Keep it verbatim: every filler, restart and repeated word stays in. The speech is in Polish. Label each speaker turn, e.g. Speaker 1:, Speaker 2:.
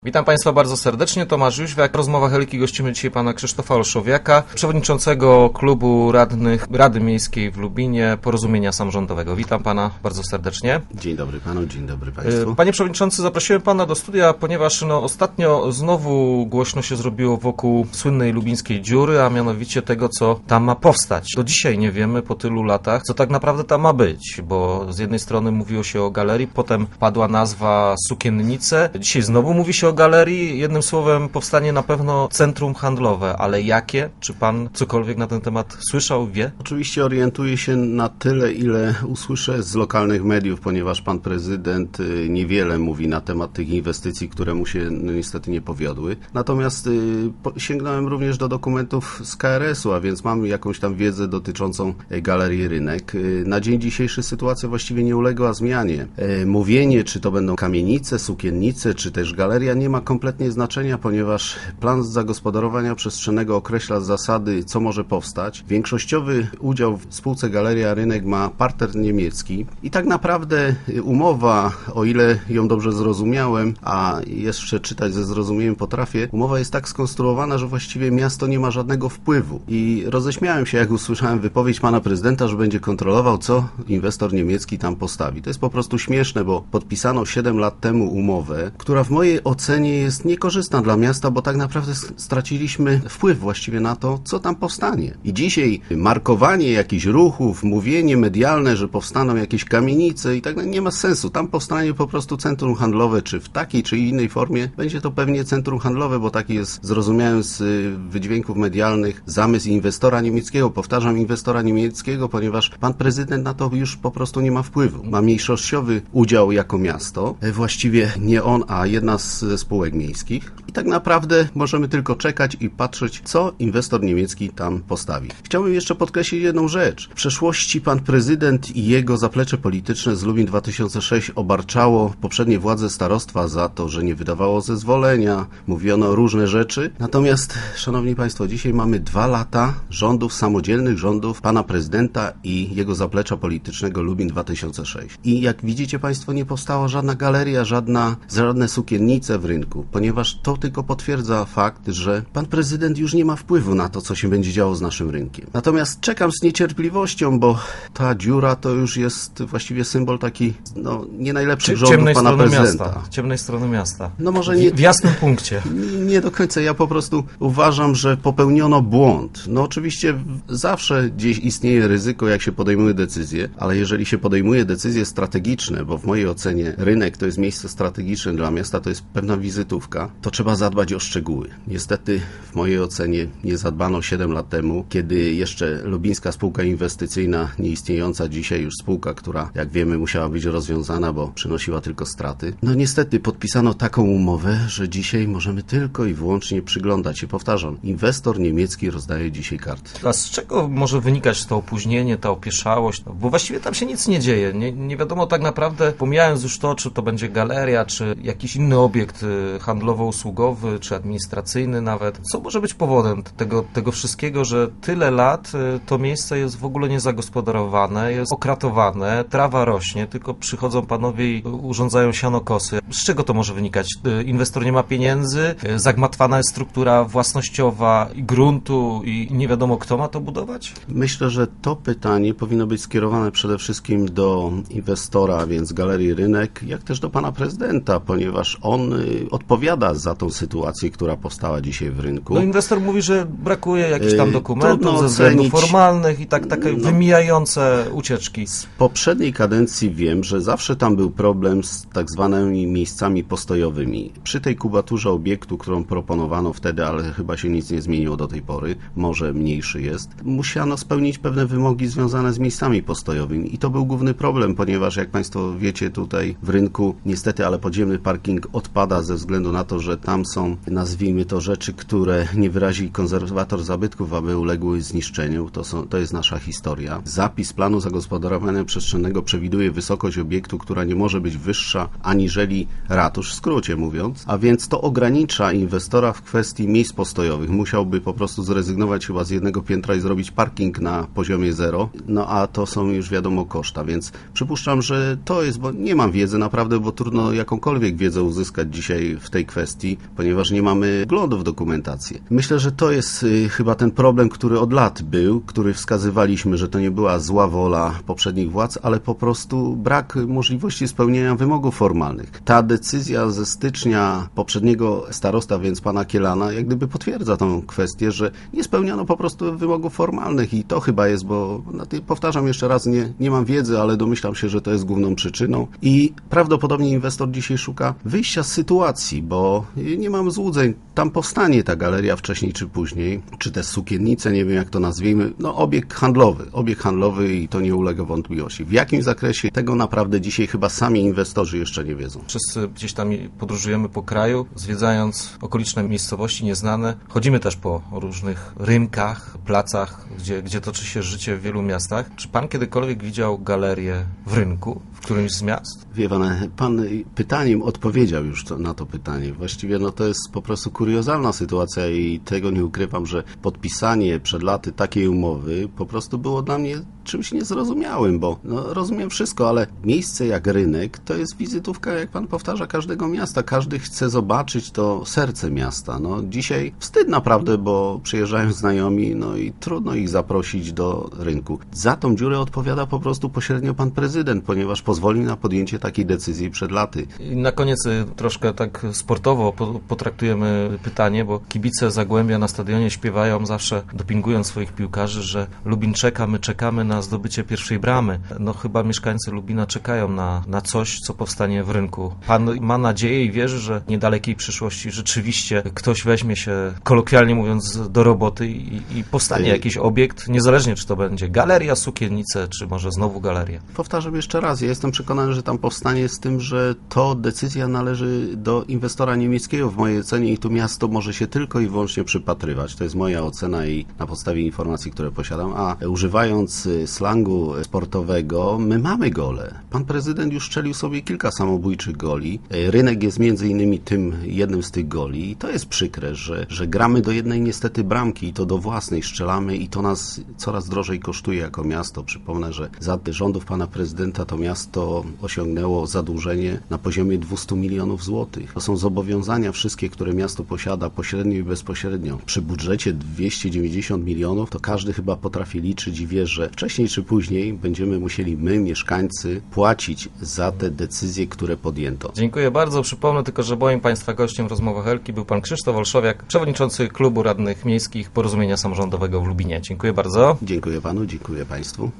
Speaker 1: Witam Państwa bardzo serdecznie, Tomasz Jóźwiak. W rozmowach Eliki gościmy dzisiaj pana Krzysztofa Olszowiaka, przewodniczącego klubu radnych Rady Miejskiej w Lubinie Porozumienia Samorządowego. Witam pana bardzo serdecznie.
Speaker 2: Dzień dobry panu, dzień dobry państwu.
Speaker 1: Panie przewodniczący, zaprosiłem pana do studia, ponieważ no, ostatnio znowu głośno się zrobiło wokół słynnej lubińskiej dziury, a mianowicie tego, co tam ma powstać. Do dzisiaj nie wiemy po tylu latach, co tak naprawdę tam ma być, bo z jednej strony mówiło się o galerii, potem padła nazwa Sukiennice, dzisiaj znowu mówi się o galerii. Jednym słowem powstanie na pewno centrum handlowe, ale jakie? Czy pan cokolwiek na ten temat słyszał, wie?
Speaker 2: Oczywiście orientuję się na tyle, ile usłyszę z lokalnych mediów, ponieważ pan prezydent niewiele mówi na temat tych inwestycji, które mu się no, niestety nie powiodły. Natomiast y, po, sięgnąłem również do dokumentów z K R S u, a więc mam jakąś tam wiedzę dotyczącą Galerii Rynek. Y, na dzień dzisiejszy sytuacja właściwie nie uległa zmianie. Y, mówienie, czy to będą kamienice, sukiennice, czy też galeria, nie ma kompletnie znaczenia, ponieważ plan zagospodarowania przestrzennego określa zasady, co może powstać. Większościowy udział w spółce Galeria Rynek ma partner niemiecki i tak naprawdę umowa, o ile ją dobrze zrozumiałem, a jeszcze czytać ze zrozumieniem potrafię, umowa jest tak skonstruowana, że właściwie miasto nie ma żadnego wpływu. I roześmiałem się, jak usłyszałem wypowiedź pana prezydenta, że będzie kontrolował, co inwestor niemiecki tam postawi. To jest po prostu śmieszne, bo podpisano siedem lat temu umowę, która w mojej ocenie jest niekorzystna dla miasta, bo tak naprawdę straciliśmy wpływ właściwie na to, co tam powstanie. I dzisiaj markowanie jakichś ruchów, mówienie medialne, że powstaną jakieś kamienice i tak dalej, nie ma sensu. Tam powstanie po prostu centrum handlowe, czy w takiej, czy innej formie. Będzie to pewnie centrum handlowe, bo taki jest, zrozumiałem z wydźwięków medialnych, zamysł inwestora niemieckiego. Powtarzam, inwestora niemieckiego, ponieważ pan prezydent na to już po prostu nie ma wpływu. Ma mniejszościowy udział jako miasto. Właściwie nie on, a jedna z spółek miejskich. I tak naprawdę możemy tylko czekać i patrzeć, co inwestor niemiecki tam postawi. Chciałbym jeszcze podkreślić jedną rzecz. W przeszłości pan prezydent i jego zaplecze polityczne z Lubin dwa tysiące szóstego obarczało poprzednie władze starostwa za to, że nie wydawało zezwolenia, mówiono różne rzeczy. Natomiast, szanowni państwo, dzisiaj mamy dwa lata rządów, samodzielnych rządów pana prezydenta i jego zaplecza politycznego Lubin dwa tysiące szósty. I jak widzicie państwo, nie powstała żadna galeria, żadna, żadne sukiennice w rynku, ponieważ to tylko potwierdza fakt, że pan prezydent już nie ma wpływu na to, co się będzie działo z naszym rynkiem. Natomiast czekam z niecierpliwością, bo ta dziura to już jest właściwie symbol taki, no, nie najlepszych rządów
Speaker 1: ciemnej
Speaker 2: pana
Speaker 1: strony
Speaker 2: prezydenta.
Speaker 1: Miasta, ciemnej strony miasta.
Speaker 2: No może nie,
Speaker 1: w jasnym punkcie.
Speaker 2: Nie, nie do końca. Ja po prostu uważam, że popełniono błąd. No oczywiście zawsze gdzieś istnieje ryzyko, jak się podejmuje decyzje, ale jeżeli się podejmuje decyzje strategiczne, bo w mojej ocenie rynek to jest miejsce strategiczne dla miasta, to jest pewna wizytówka, to trzeba zadbać o szczegóły. Niestety w mojej ocenie nie zadbano siedem lat temu, kiedy jeszcze Lubińska Spółka Inwestycyjna, nieistniejąca dzisiaj już spółka, która jak wiemy musiała być rozwiązana, bo przynosiła tylko straty. No niestety podpisano taką umowę, że dzisiaj możemy tylko i wyłącznie przyglądać się. Powtarzam, inwestor niemiecki rozdaje dzisiaj karty.
Speaker 1: A z czego może wynikać to opóźnienie, ta opieszałość? No, bo właściwie tam się nic nie dzieje. Nie, nie wiadomo tak naprawdę, pomijając już to, czy to będzie galeria, czy jakiś inny obiekt handlowo-usługowy, czy administracyjny nawet. Co może być powodem tego, tego wszystkiego, że tyle lat to miejsce jest w ogóle niezagospodarowane, jest okratowane, trawa rośnie, tylko przychodzą panowie i urządzają sianokosy. Z czego to może wynikać? Inwestor nie ma pieniędzy, zagmatwana jest struktura własnościowa gruntu i nie wiadomo, kto ma to budować?
Speaker 2: Myślę, że to pytanie powinno być skierowane przede wszystkim do inwestora, więc Galerii Rynek, jak też do pana prezydenta, ponieważ on odpowiada za tą sytuację, która powstała dzisiaj w rynku.
Speaker 1: No inwestor mówi, że brakuje jakichś tam dokumentów
Speaker 2: Trudno
Speaker 1: ze względów
Speaker 2: ocenić.
Speaker 1: formalnych i tak takie no, wymijające ucieczki.
Speaker 2: Z poprzedniej kadencji wiem, że zawsze tam był problem z tak zwanymi miejscami postojowymi. Przy tej kubaturze obiektu, którą proponowano wtedy, ale chyba się nic nie zmieniło do tej pory, może mniejszy jest, musiano spełnić pewne wymogi związane z miejscami postojowymi i to był główny problem, ponieważ jak państwo wiecie, tutaj w rynku niestety, ale podziemny parking odpada ze względu na to, że tam są, nazwijmy to, rzeczy, które nie wyrazi konserwator zabytków, aby uległy zniszczeniu. To, są, to jest nasza historia. Zapis planu zagospodarowania przestrzennego przewiduje wysokość obiektu, która nie może być wyższa aniżeli ratusz, w skrócie mówiąc, a więc to ogranicza inwestora w kwestii miejsc postojowych. Musiałby po prostu zrezygnować chyba z jednego piętra i zrobić parking na poziomie zero, no a to są już wiadomo koszta, więc przypuszczam, że to jest, bo nie mam wiedzy naprawdę, bo trudno jakąkolwiek wiedzę uzyskać dzisiaj dzisiaj w tej kwestii, ponieważ nie mamy wglądu w dokumentację. Myślę, że to jest y, chyba ten problem, który od lat był, który wskazywaliśmy, że to nie była zła wola poprzednich władz, ale po prostu brak możliwości spełnienia wymogów formalnych. Ta decyzja ze stycznia poprzedniego starosta, więc pana Kielana, jak gdyby potwierdza tą kwestię, że nie spełniano po prostu wymogów formalnych i to chyba jest, bo no, powtarzam jeszcze raz, nie, nie mam wiedzy, ale domyślam się, że to jest główną przyczyną i prawdopodobnie inwestor dzisiaj szuka wyjścia z sytuacji, bo nie mam złudzeń, tam powstanie ta galeria wcześniej czy później, czy te sukiennice, nie wiem jak to nazwijmy, no obiekt handlowy, obiekt handlowy i to nie ulega wątpliwości. W jakim zakresie, tego naprawdę dzisiaj chyba sami inwestorzy jeszcze nie wiedzą.
Speaker 1: Wszyscy gdzieś tam podróżujemy po kraju, zwiedzając okoliczne miejscowości nieznane. Chodzimy też po różnych rynkach, placach, gdzie, gdzie toczy się życie w wielu miastach. Czy pan kiedykolwiek widział galerię w rynku, w którymś z miast?
Speaker 2: Wie pan, pan pytaniem odpowiedział już to, na to pytanie. Właściwie no to jest po prostu kuriozalna sytuacja i tego nie ukrywam, że podpisanie przed laty takiej umowy po prostu było dla mnie czymś niezrozumiałym, bo no, rozumiem wszystko, ale miejsce jak rynek to jest wizytówka, jak pan powtarza, każdego miasta. Każdy chce zobaczyć to serce miasta. No, dzisiaj wstyd naprawdę, bo przyjeżdżają znajomi, no i trudno ich zaprosić do rynku. Za tą dziurę odpowiada po prostu pośrednio pan prezydent, ponieważ pozwolił na podjęcie takiej decyzji przed laty.
Speaker 1: I na koniec y, troszkę tak sportowo po, potraktujemy pytanie, bo kibice Zagłębia na stadionie śpiewają zawsze, dopingując swoich piłkarzy, że Lubin czeka, my czekamy na zdobycie pierwszej bramy. No chyba mieszkańcy Lubina czekają na, na coś, co powstanie w rynku. Pan ma nadzieję i wierzy, że w niedalekiej przyszłości rzeczywiście ktoś weźmie się, kolokwialnie mówiąc, do roboty i, i powstanie jakiś obiekt, niezależnie czy to będzie galeria, sukiennice, czy może znowu galeria.
Speaker 2: Powtarzam jeszcze raz, ja jestem przekonany, że tam powstanie z tym, że to decyzja należy do inwestora niemieckiego w mojej ocenie i tu miasto może się tylko i wyłącznie przypatrywać. To jest moja ocena i na podstawie informacji, które posiadam, a używając slangu sportowego, my mamy gole. Pan prezydent już strzelił sobie kilka samobójczych goli. Rynek jest między innymi tym jednym z tych goli i to jest przykre, że, że gramy do jednej niestety bramki i to do własnej strzelamy i to nas coraz drożej kosztuje jako miasto. Przypomnę, że za rządów pana prezydenta to miasto osiągnęło zadłużenie na poziomie dwieście milionów złotych. To są zobowiązania wszystkie, które miasto posiada pośrednio i bezpośrednio. Przy budżecie dwieście dziewięćdziesiąt milionów to każdy chyba potrafi liczyć i wie, że wcześniej czy później będziemy musieli my, mieszkańcy, płacić za te decyzje, które podjęto.
Speaker 1: Dziękuję bardzo. Przypomnę tylko, że moim państwa gościem w rozmowach Elki był pan Krzysztof Olszowiak, przewodniczący Klubu Radnych Miejskich Porozumienia Samorządowego w Lubinie. Dziękuję bardzo.
Speaker 2: Dziękuję panu, dziękuję państwu.